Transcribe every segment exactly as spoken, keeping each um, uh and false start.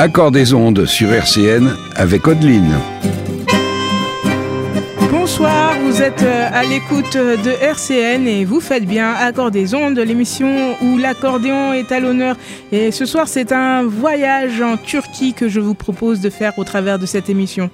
Accord des ondes sur R C N avec Audeline. Bonsoir, vous êtes à l'écoute de R C N et vous faites bien Accord des ondes, l'émission où l'accordéon est à l'honneur. Et ce soir, c'est un voyage en Turquie que je vous propose de faire au travers de cette émission.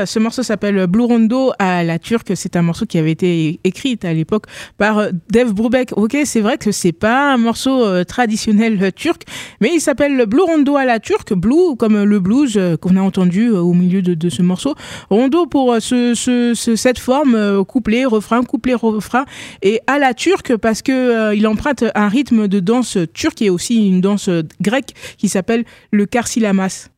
ce morceau s'appelle Blue Rondo à la turque. C'est un morceau qui avait été écrit à l'époque par Dave Brubeck. Ok, c'est vrai que c'est pas un morceau euh, traditionnel euh, turc, mais il s'appelle Blue Rondo à la turque. Blue comme le blues euh, qu'on a entendu euh, au milieu de, de ce morceau. Rondo pour euh, ce, ce, ce, cette forme euh, couplet, refrain, couplet, refrain, et à la turque parce que euh, il emprunte un rythme de danse turque et aussi une danse grecque qui s'appelle le karsilamas.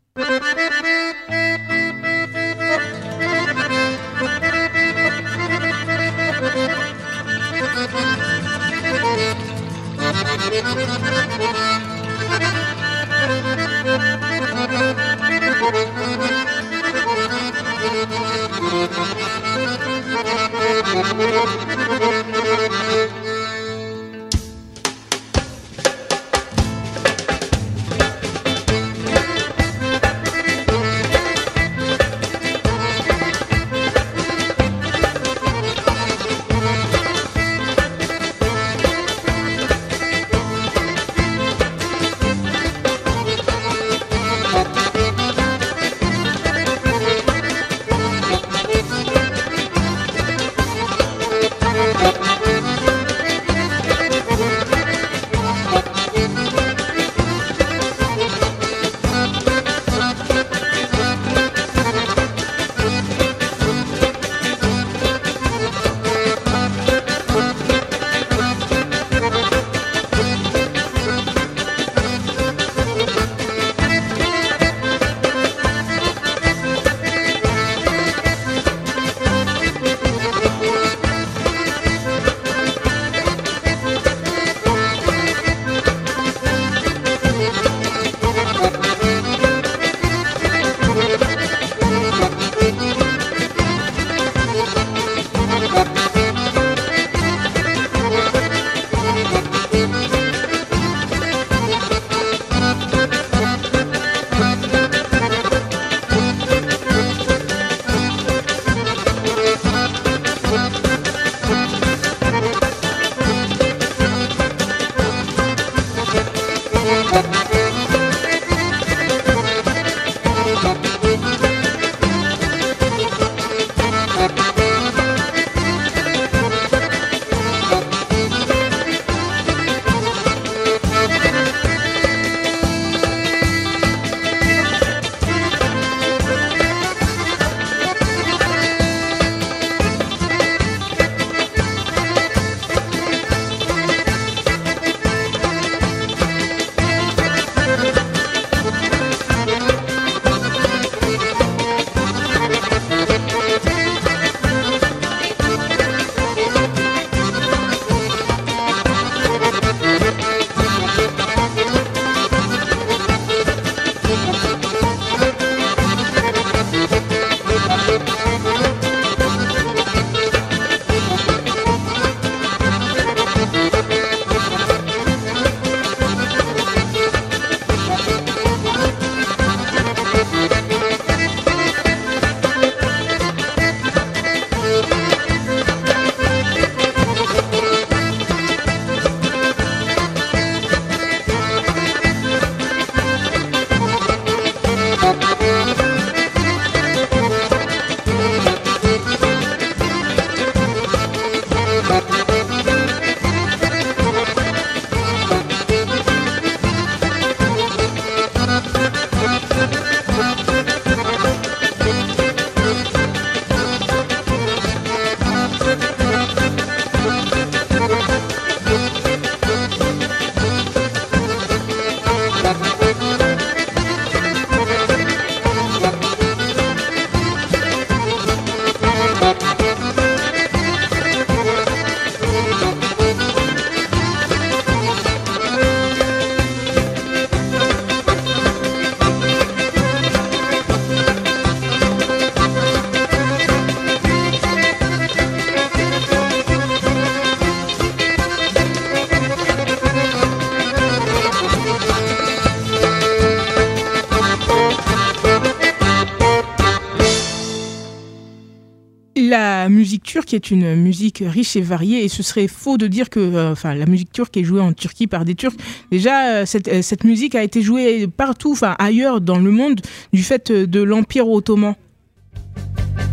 La musique turque est une musique riche et variée et ce serait faux de dire que euh, enfin, la musique turque est jouée en Turquie par des Turcs. Déjà, euh, cette, euh, cette musique a été jouée partout, enfin ailleurs dans le monde, du fait de l'Empire ottoman.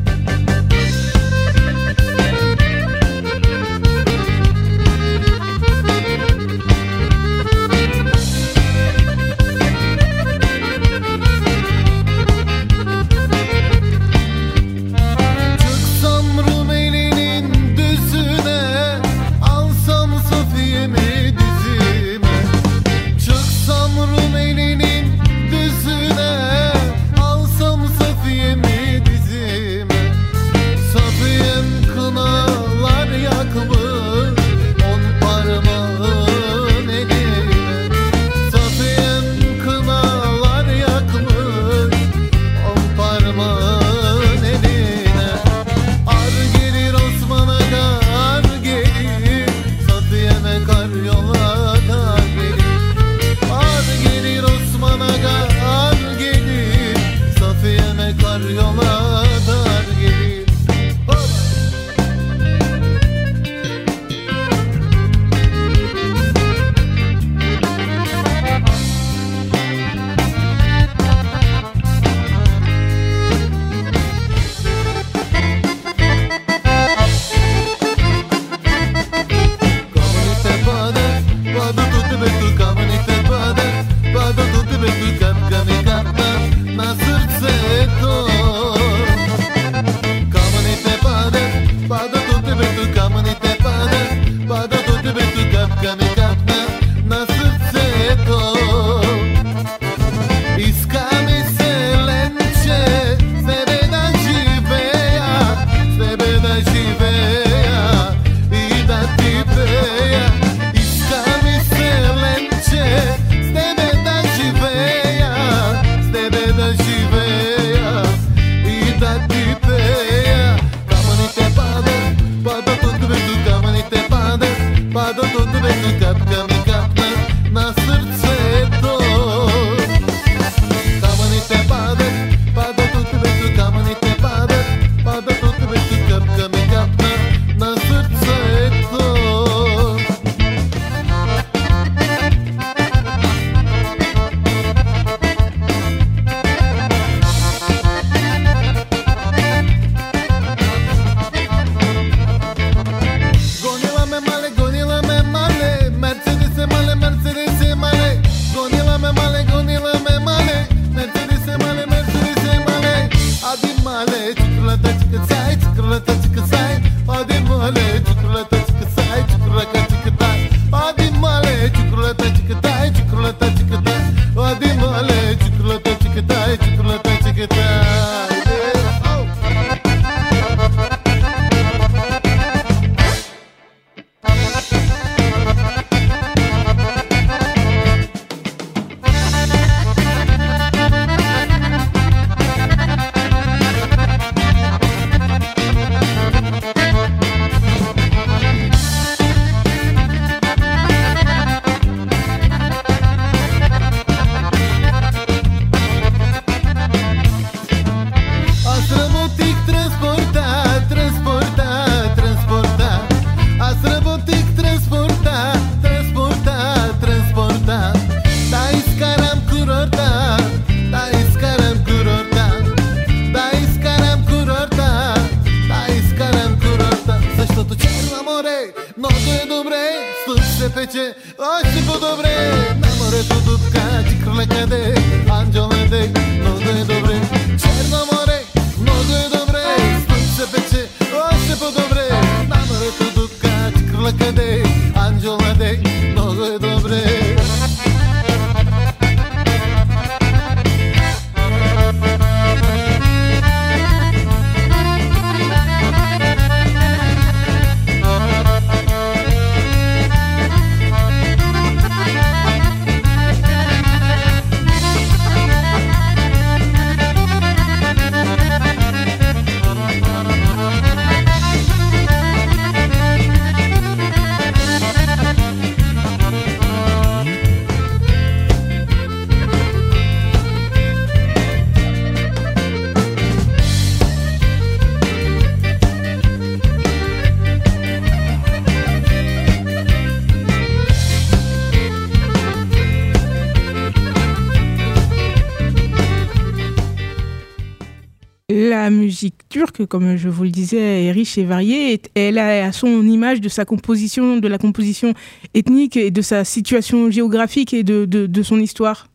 La musique turque, comme je vous le disais, est riche et variée. Elle a à son image de sa composition, de la composition ethnique et de sa situation géographique et de, de, de son histoire.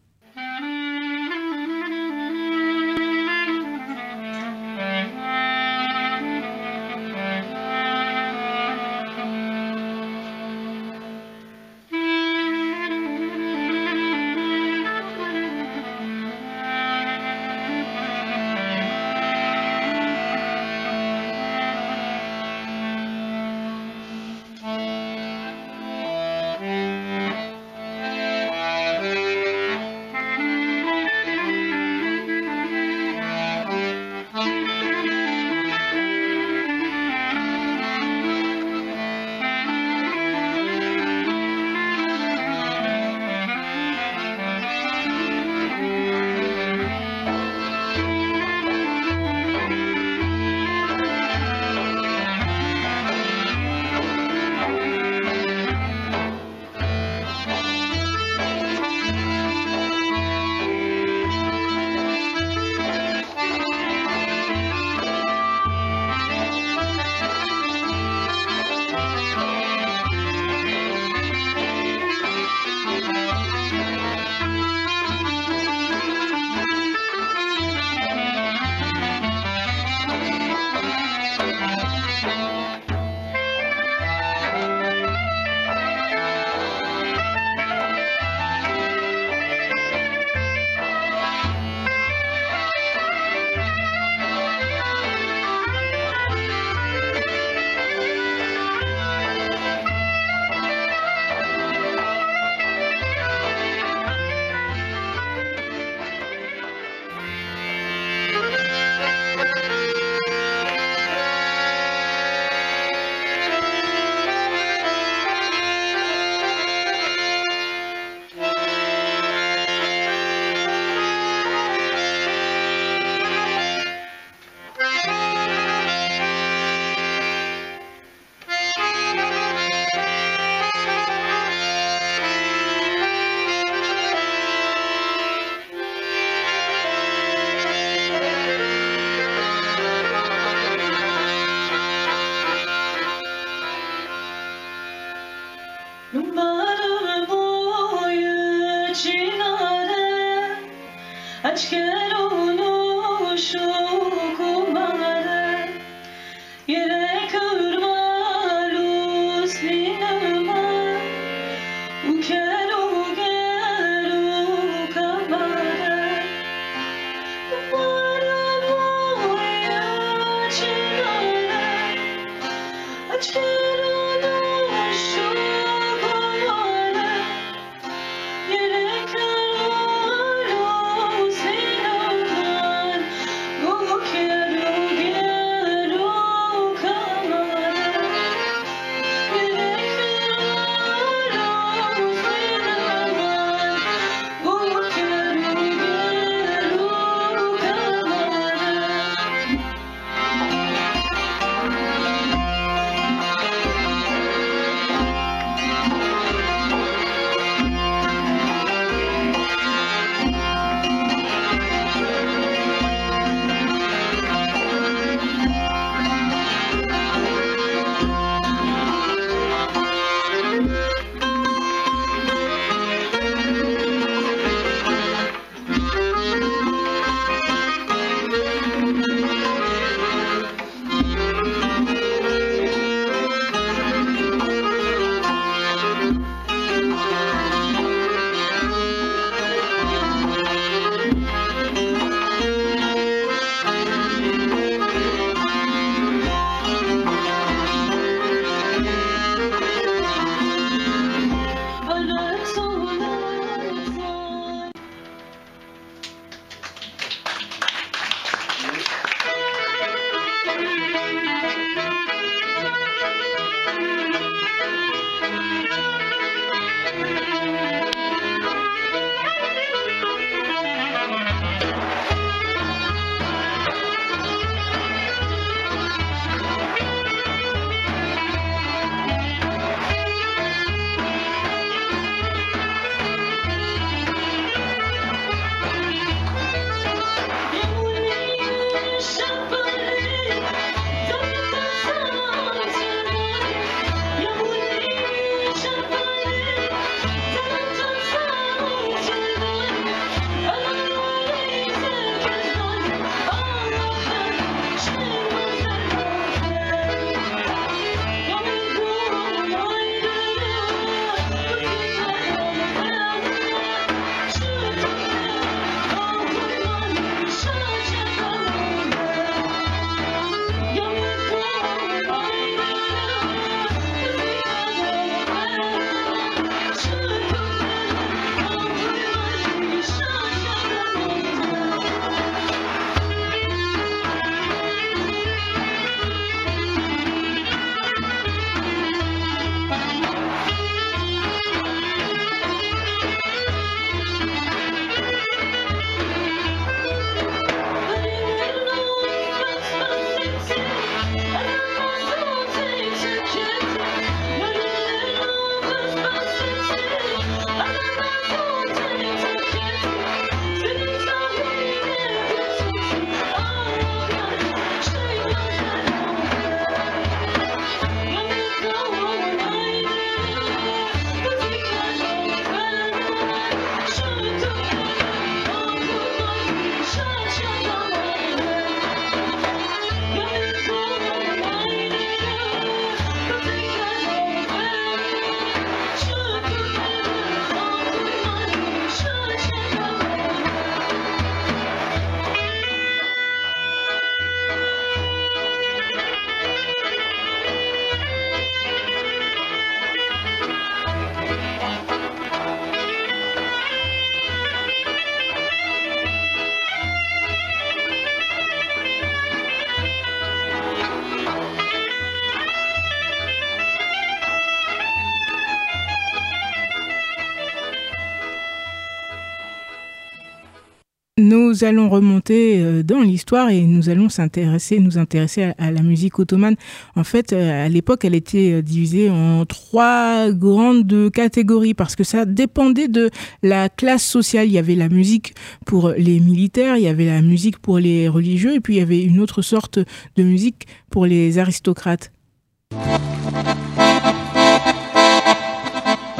Nous allons remonter dans l'histoire et nous allons s'intéresser, nous intéresser à, à la musique ottomane. En fait, à l'époque, elle était divisée en trois grandes catégories parce que ça dépendait de la classe sociale. Il y avait la musique pour les militaires, il y avait la musique pour les religieux et puis il y avait une autre sorte de musique pour les aristocrates.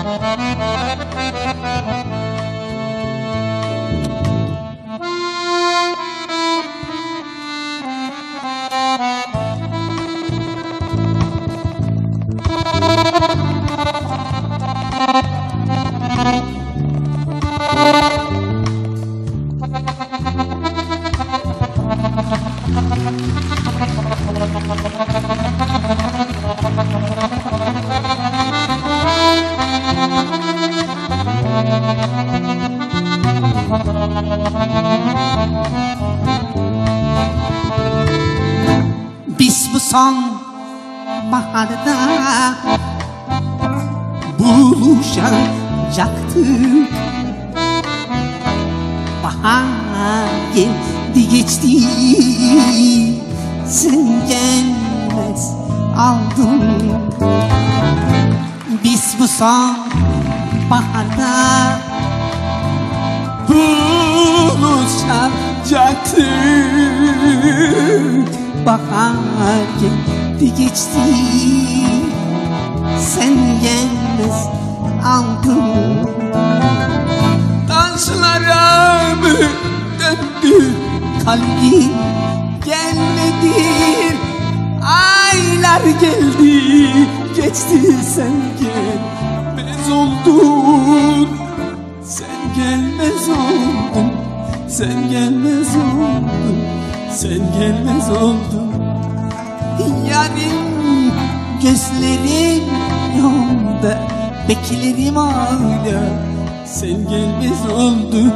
Biz bu son baharda buluşacaktık. Bahar geldi geçti, sen gelmez aldın. Biz bu son baharda buluşacaktık. Bahar geldi geçti, sen gelmez aldın. Taşlara mı döndü kalbin, gelmedi. Aylar geldi geçti, sen gelmez oldun. Sen gelmez oldun, sen gelmez oldun, sen gelmez oldun. Yarın gözlerim yolda, beklerim hala, sen gelmez oldun.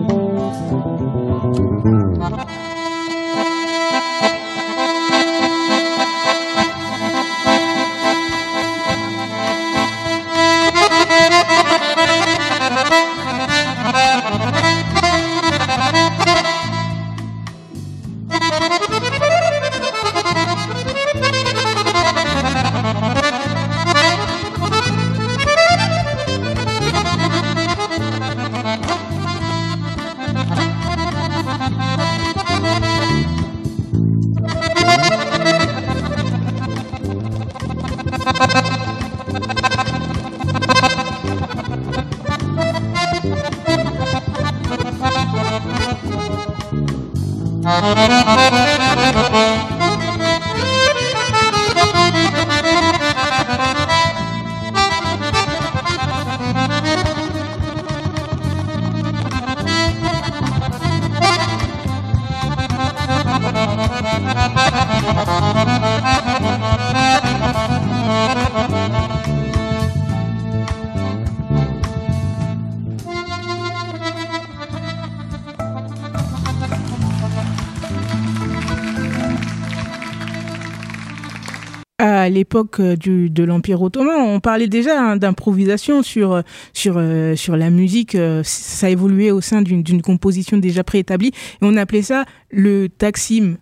À l'époque du, de l'Empire ottoman, on parlait déjà hein, d'improvisation sur, sur, euh, sur la musique. Euh, ça évoluait au sein d'une, d'une composition déjà préétablie. Et on appelait ça le taksim.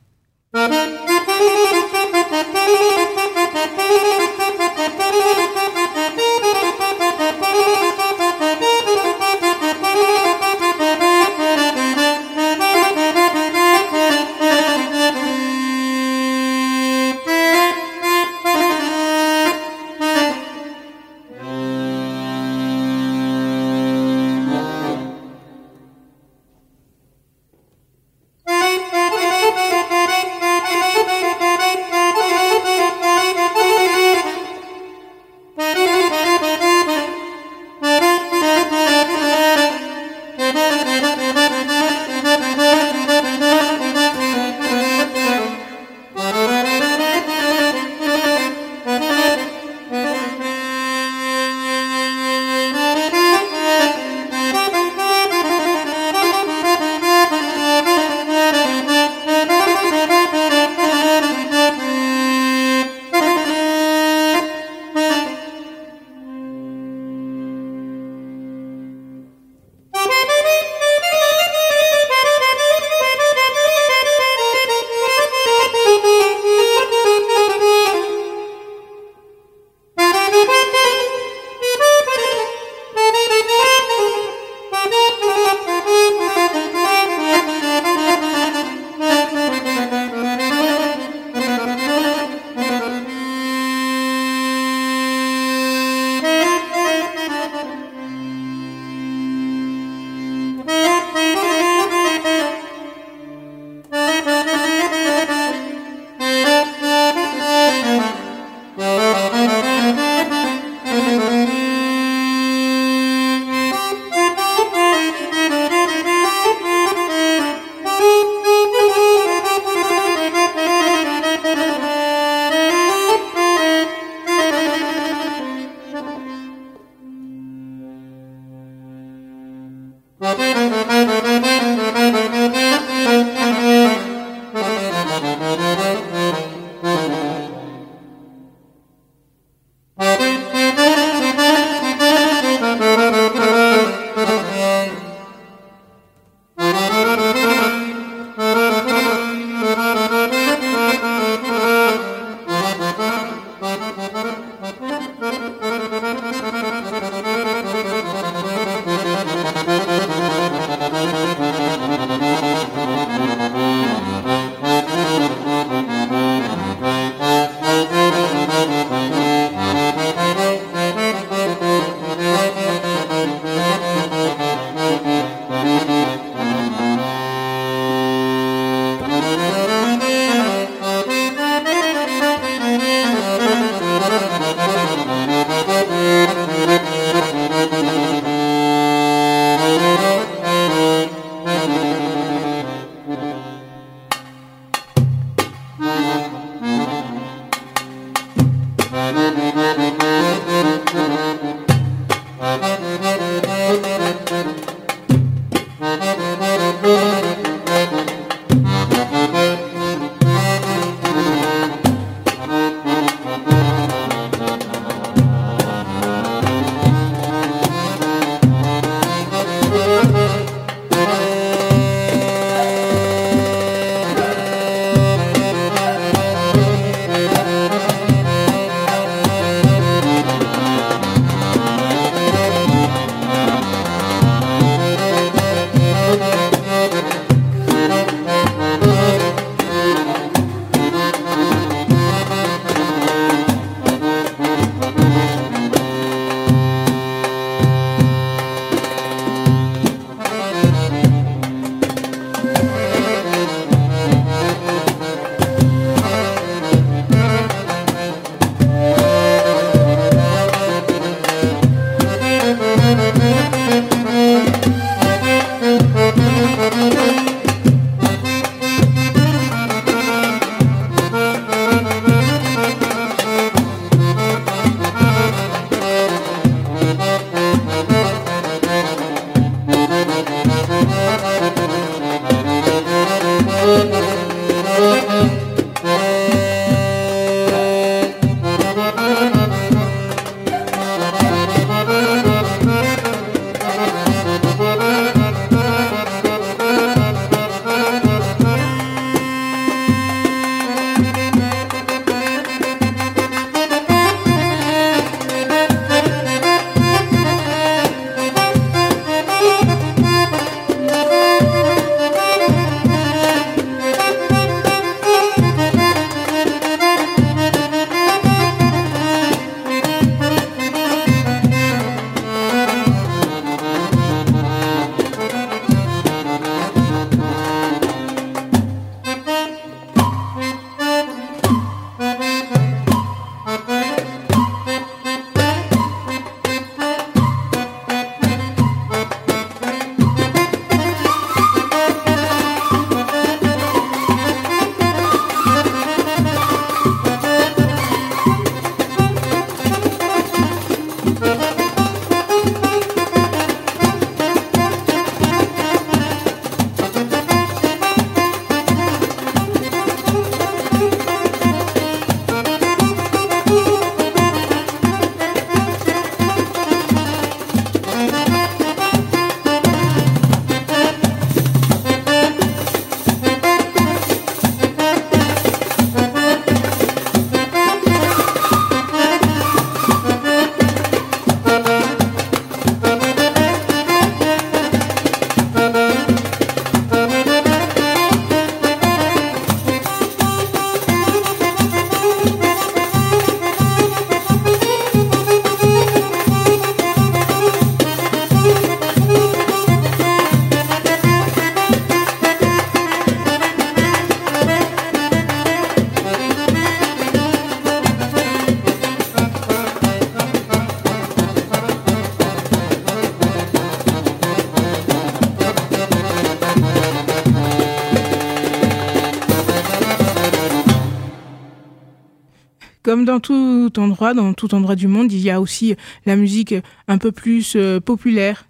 Thank you. Comme dans tout endroit, dans tout endroit du monde, il y a aussi la musique un peu plus euh, populaire.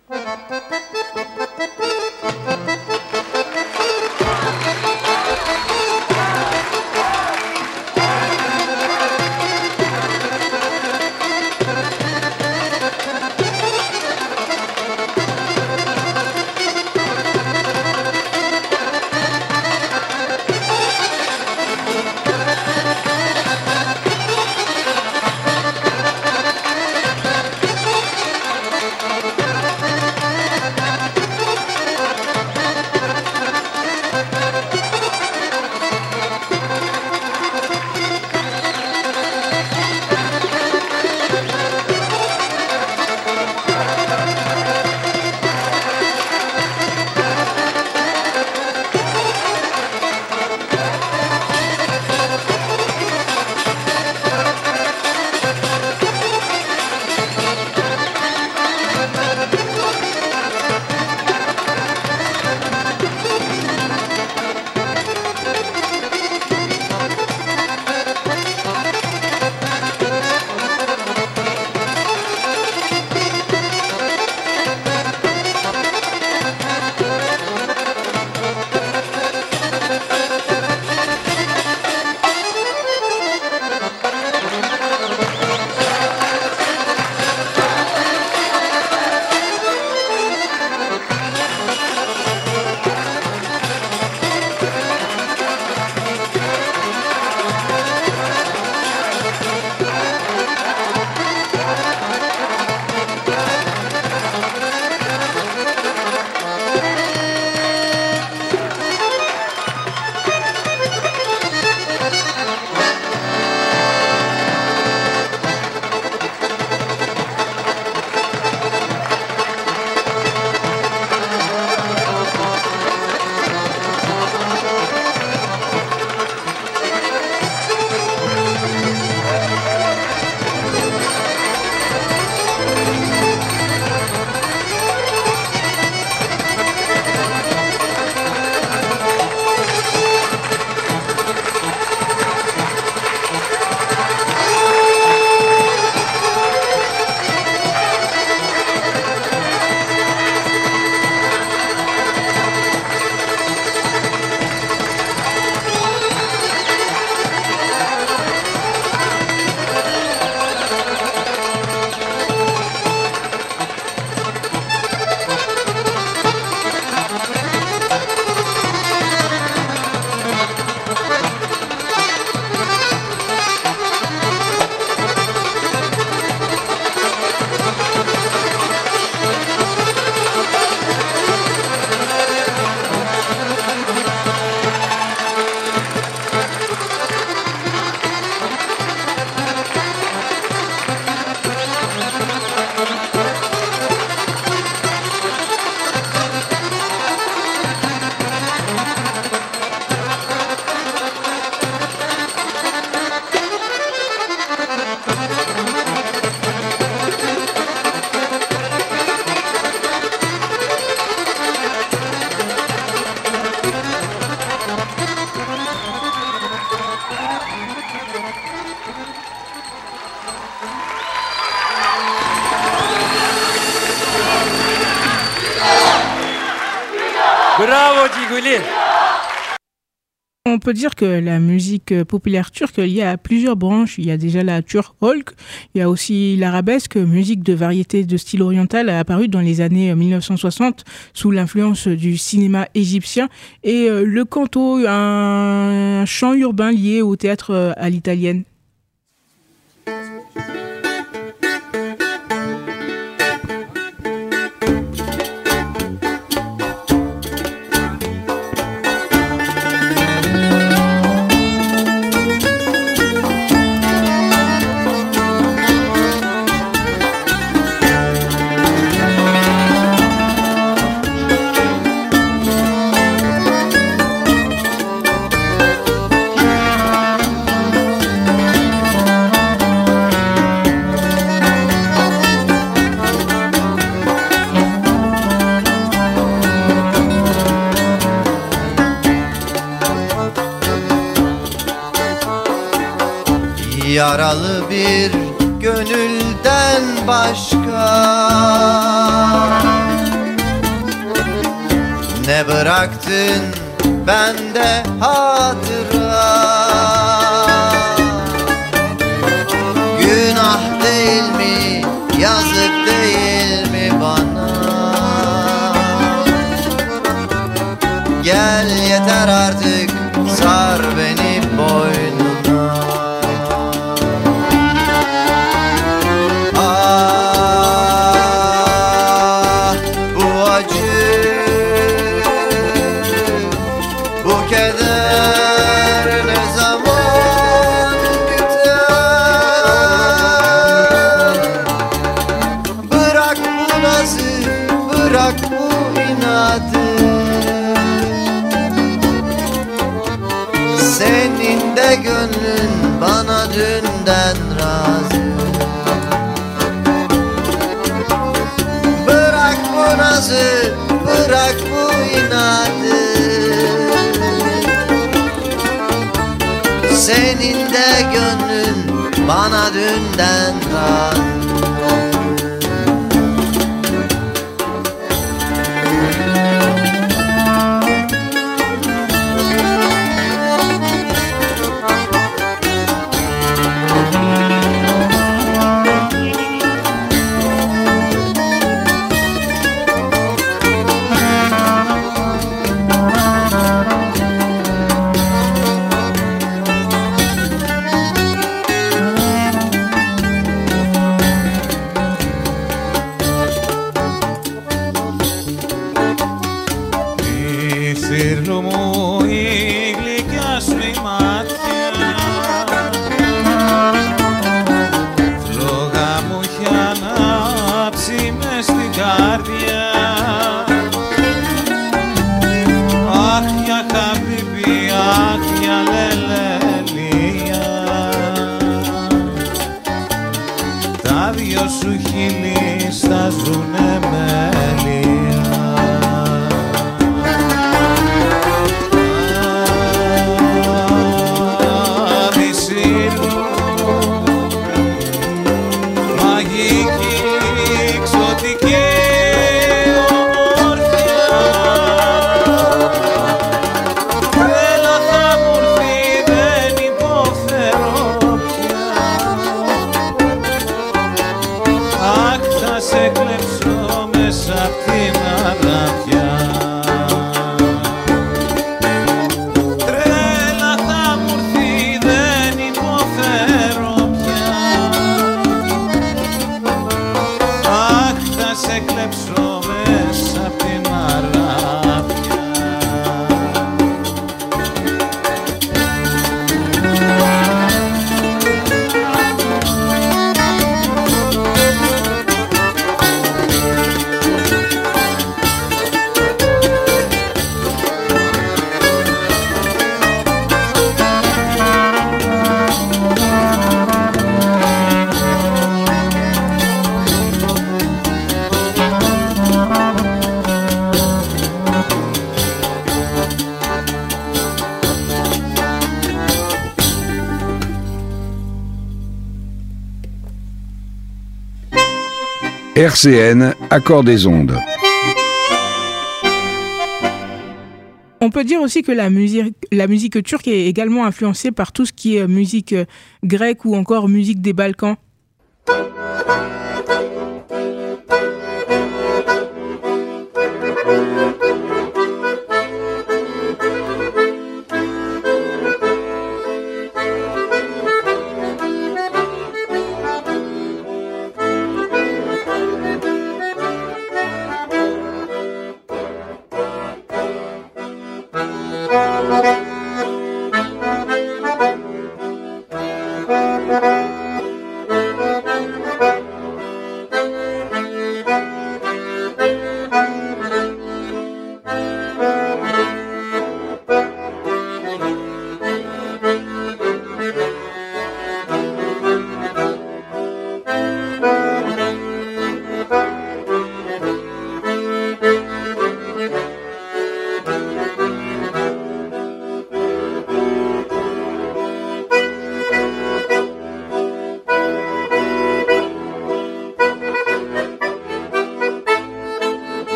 Bravo Tiguli. On peut dire que la musique populaire turque, il y a plusieurs branches. Il y a déjà la turk folk, il y a aussi l'arabesque, musique de variété de style oriental apparue dans les années mille neuf cent soixante sous l'influence du cinéma égyptien, et le canto, un chant urbain lié au théâtre à l'italienne. Yaralı bir gönülden başka ne bıraktın bende hatıra? Günah değil mi, yazık değil mi bana? Gel yeter artık, sar beni boynuna. Ah, bu acı, bu keder ne zaman biter? Bırak bu nazı, bırak bu inadı. Senin de gönlün bana dünden razı. Bırak bu nazı, bırak bu inadı. Senin de gönlün bana dünden razı. R C N, Accord des ondes. On peut dire aussi que la musique, la musique turque est également influencée par tout ce qui est musique grecque ou encore musique des Balkans.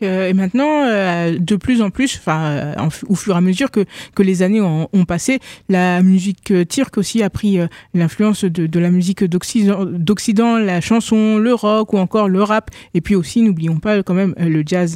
Euh, et maintenant, euh, de plus en plus, enfin, euh, au fur et à mesure que, que les années ont, ont passé, la musique turque aussi a pris euh, l'influence de, de la musique d'Occident, d'Occident, la chanson, le rock ou encore le rap. Et puis aussi, n'oublions pas quand même euh, le jazz.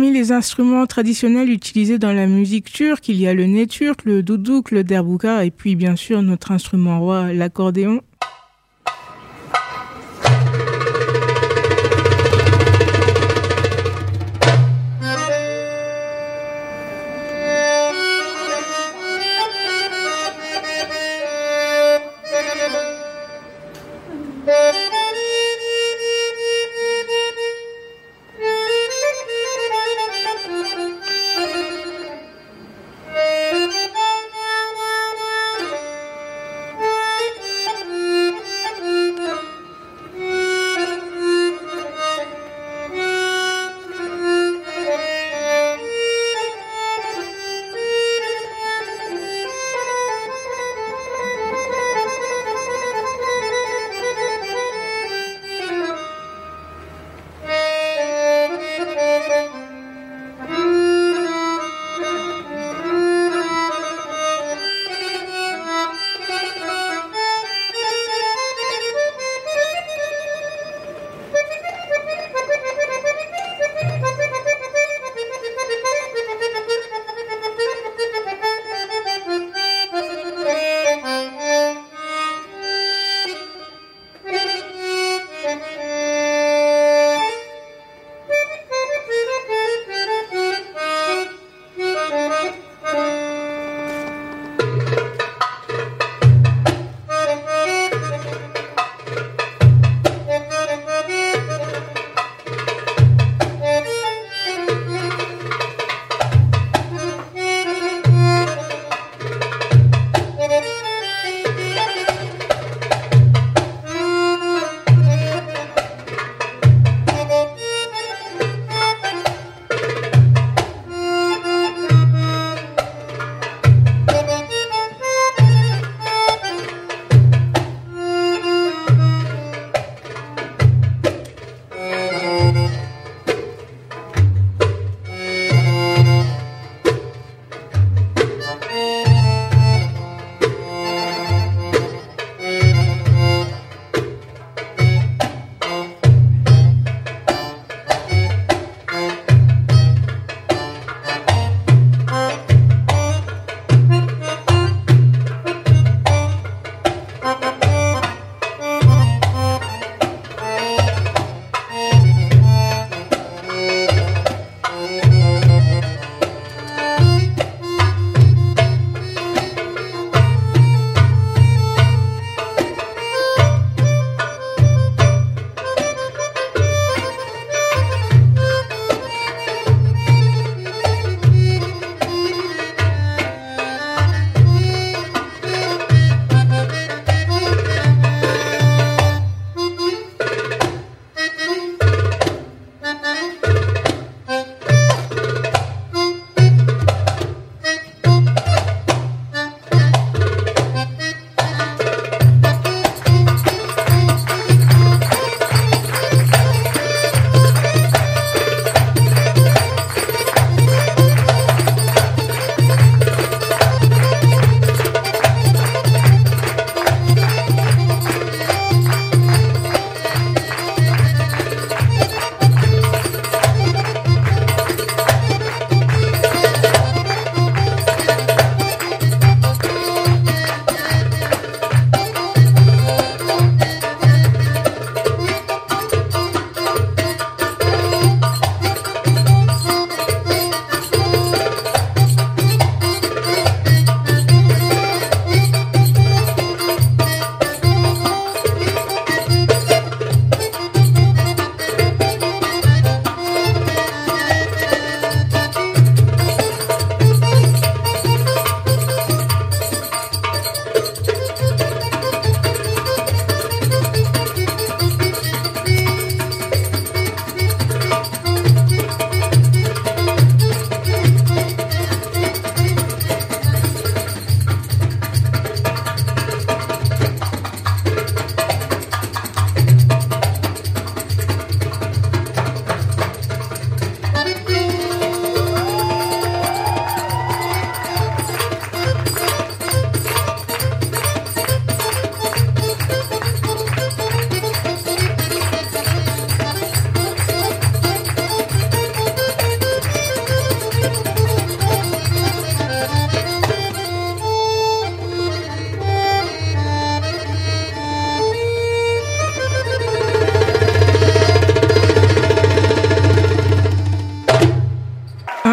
Parmi les instruments traditionnels utilisés dans la musique turque, il y a le ney turc, le doudouk, le derbouka et puis bien sûr notre instrument roi, l'accordéon.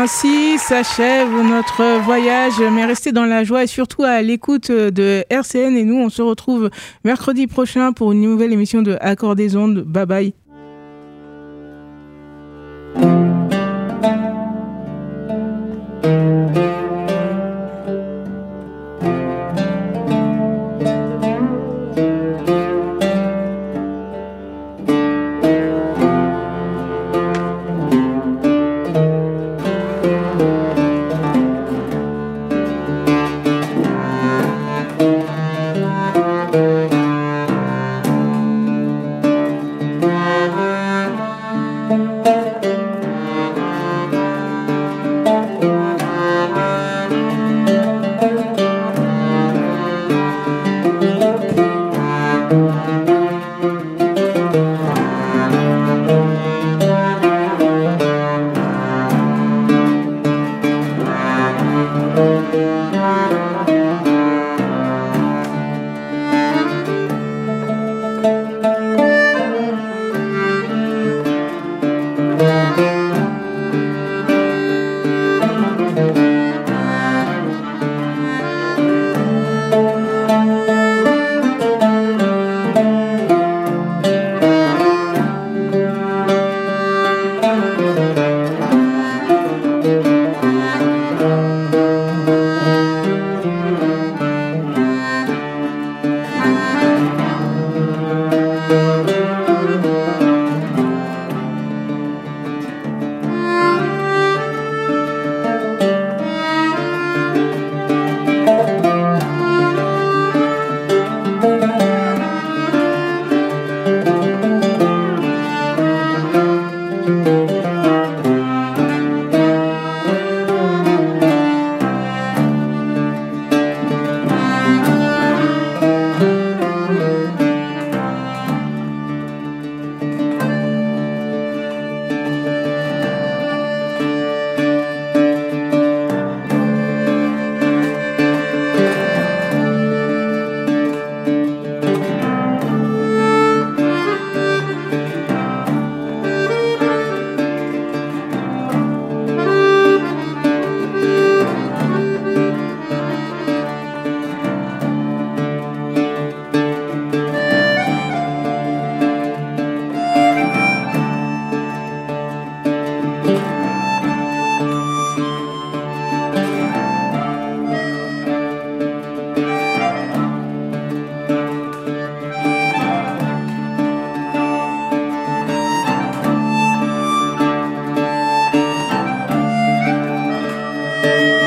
Ainsi s'achève notre voyage, mais restez dans la joie et surtout à l'écoute de R C N. Et nous, on se retrouve mercredi prochain pour une nouvelle émission de Accords des ondes. Bye bye. Thank you.